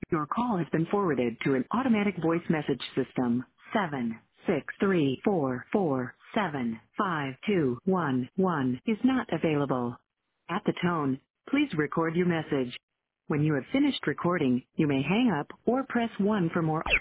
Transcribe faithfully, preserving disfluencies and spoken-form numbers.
Your call has been forwarded to an automatic voice message system. Seven six three four four seven five two one one is not available. At the tone, please record your message. When you have finished recording, you may hang up or press one for more